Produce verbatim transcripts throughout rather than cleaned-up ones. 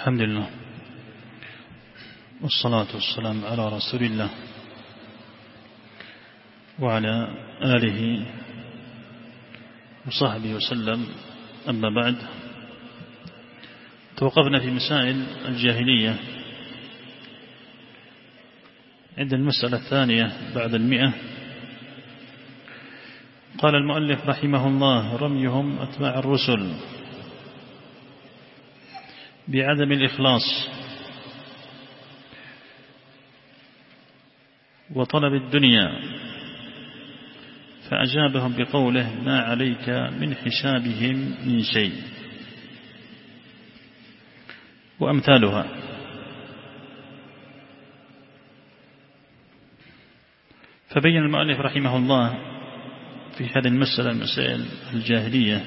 الحمد لله والصلاة والسلام على رسول الله وعلى آله وصحبه وسلم. أما بعد، توقفنا في مسائل الجاهلية عند المسألة الثانية بعد المئة. قال المؤلف رحمه الله: رميهم أتباع الرسل بعدم الإخلاص وطلب الدنيا، فأجابهم بقوله: ما عليك من حسابهم من شيء، وأمثالها. فبين المؤلف رحمه الله في هذه المسألة مسائل الجاهلية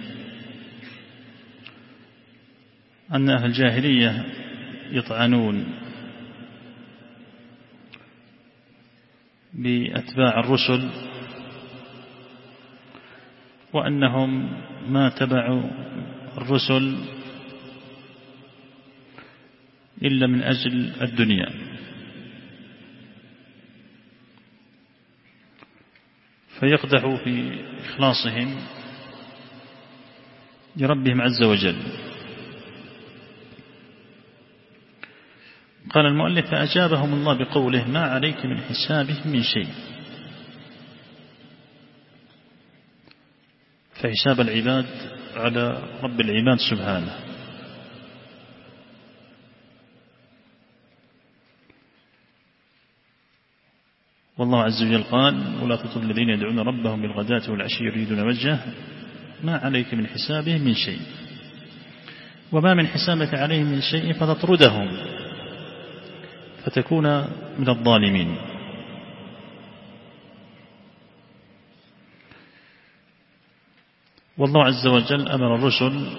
أن أهل الجاهلية يطعنون بأتباع الرسل، وأنهم ما تبعوا الرسل إلا من أجل الدنيا، فيقدحوا في إخلاصهم لربهم عز وجل. قال المؤلف: فأجابهم الله بقوله: ما عليك من حسابهم من شيء. فحساب العباد على رب العباد سبحانه، والله عز وجل قال: ولا تطر الذين يدعون ربهم بالغداة والعشي يريدون وجهه ما عليك من حسابهم من شيء، وما من حسابك عليهم من شيء فتطردهم فتكون من الظالمين. والله عز وجل أمر الرسل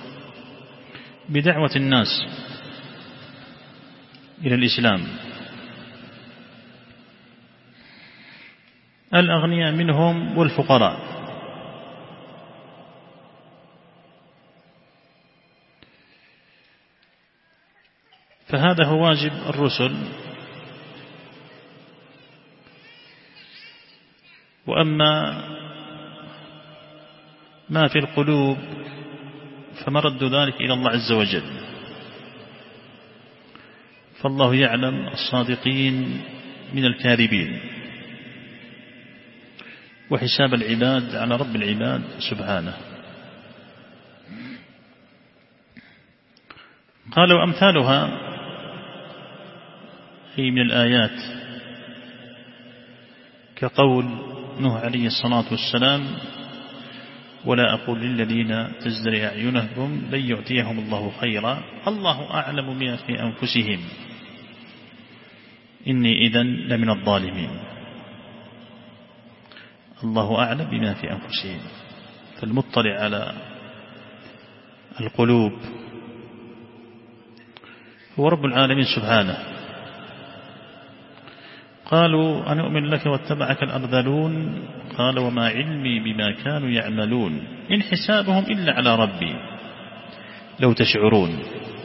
بدعوة الناس إلى الإسلام، الأغنياء منهم والفقراء، فهذا هو واجب الرسل. وأما ما في القلوب فمرد ذلك إلى الله عز وجل، فالله يعلم الصادقين من الكاذبين، وحساب العباد على رب العباد سبحانه. قال: وأمثالها هي من الآيات كقول نوح عليه الصلاة والسلام: ولا أقول للذين تزدري أعينهم لن يؤتيهم الله خيرا الله أعلم بما في أنفسهم إني إذن لمن الظالمين. الله أعلم بما في أنفسهم، فالمطلع على القلوب هو رب العالمين سبحانه. قالوا: أنؤمن لك واتبعك الأرذلون، قال: وما علمي بما كانوا يعملون إن حسابهم إلا على ربي لو تشعرون،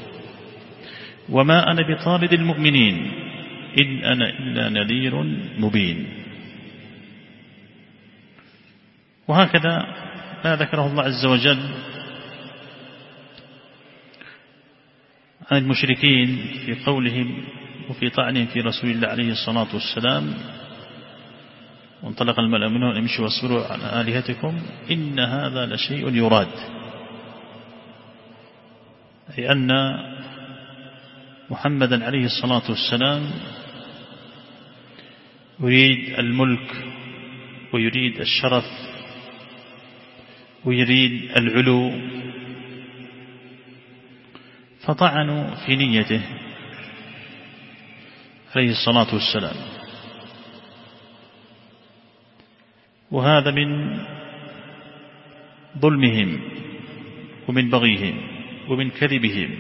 وما أنا بطارد المؤمنين إن أنا إلا نذير مبين. وهكذا ما ذكره الله عز وجل عن المشركين في قولهم وفي طعنهم في رسول الله عليه الصلاة والسلام: وانطلق الملأ منهم أن يمشوا واصبروا على آلهتكم إن هذا لشيء يراد، أي أن محمدا عليه الصلاة والسلام يريد الملك ويريد الشرف ويريد العلو، فطعنوا في نيته عليه الصلاة والسلام. وهذا من ظلمهم ومن بغيهم ومن كذبهم.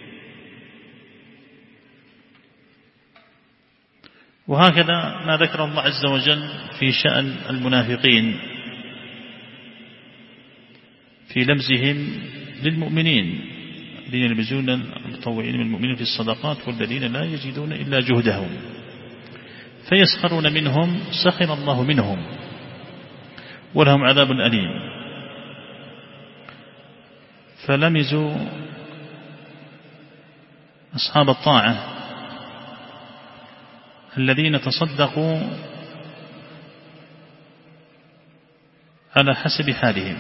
وهكذا ما ذكر الله عز وجل في شأن المنافقين في لمزهم للمؤمنين الذين يلمزون المتطوعين من المؤمنين في الصدقات والذين لا يجدون إلا جهدهم فيسخرون منهم سخر الله منهم ولهم عذاب أليم. فلمزوا أصحاب الطاعة الذين تصدقوا على حسب حالهم،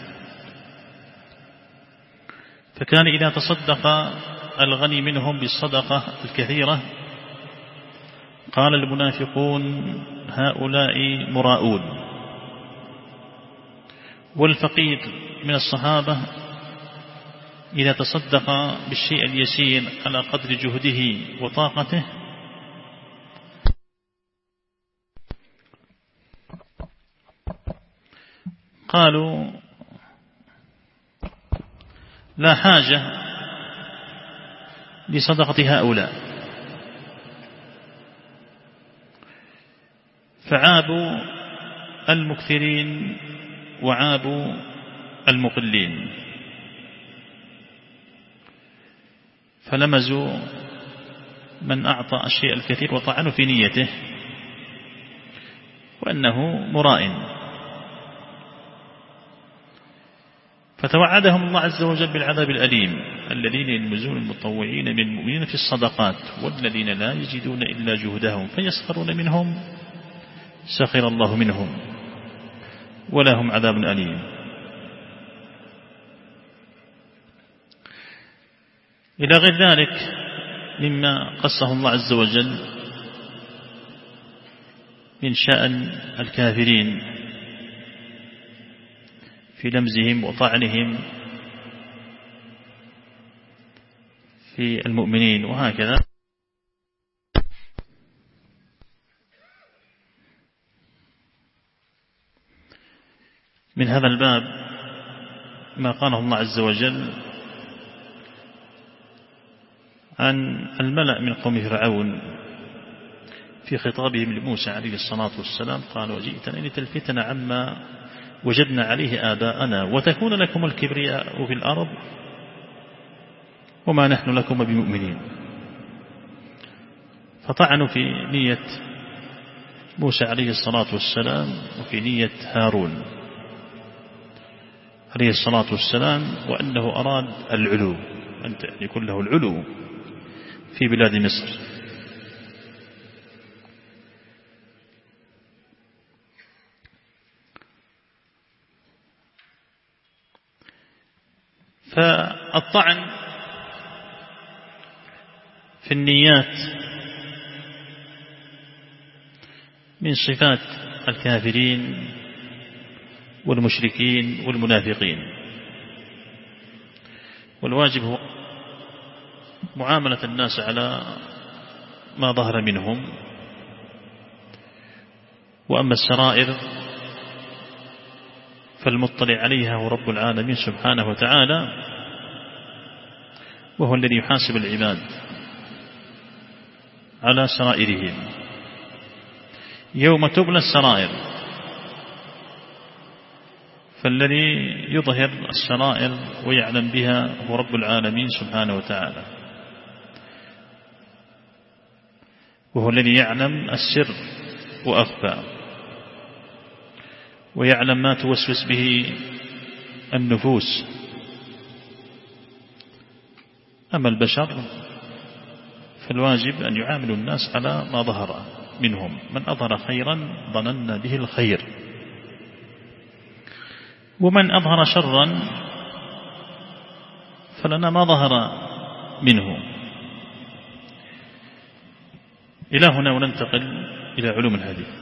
فكان إذا تصدق الغني منهم بالصدقة الكثيرة قال المنافقون هؤلاء مراؤون، والفقير من الصحابة إذا تصدق بالشيء اليسير على قدر جهده وطاقته قالوا لا حاجة لصدقة هؤلاء، فعابوا المكثرين وعابوا المقلين، فلمزوا من أعطى الشيء الكثير وطعنوا في نيته وأنه مرائن، فتوعدهم الله عز وجل بالعذاب الأليم الذين يلمزون المتطوعين من المؤمنين في الصدقات والذين لا يجدون إلا جهدهم فيسخرون منهم سخر الله منهم ولهم عذاب أليم. إلى غير ذلك مما قصه الله عز وجل من شأن الكافرين في لمزهم وطعنهم في المؤمنين وهكذا. من هذا الباب ما قاله الله عز وجل عن الملأ من قوم فرعون في خطابهم لموسى عليه الصلاة والسلام، قال وجئتنا لتلفتنا عما وجدنا عليه آباءنا وتكون لكم الكبرياء في الأرض وما نحن لكم بمؤمنين. فطعنوا في نية موسى عليه الصلاة والسلام وفي نية هارون عليه الصلاة والسلام، وأنه أراد العلو، أن يكون له العلو في بلاد مصر. فالطعن في النيات من صفات الكافرين والمشركين والمنافقين، والواجب هو معاملة الناس على ما ظهر منهم، وأما السرائر فالمطلع عليها هو رب العالمين سبحانه وتعالى، وهو الذي يحاسب العباد على سرائرهم يوم تبلى السرائر. فالذي يظهر السرائر ويعلم بها هو رب العالمين سبحانه وتعالى، وهو الذي يعلم السر وأخفى، ويعلم ما توسوس به النفوس. أما البشر فالواجب أن يعاملوا الناس على ما ظهر منهم، من أظهر خيرا ظننا به الخير، ومن أظهر شرا فلنا ما ظهر منه. إلى هنا وننتقل إلى علوم الحديث.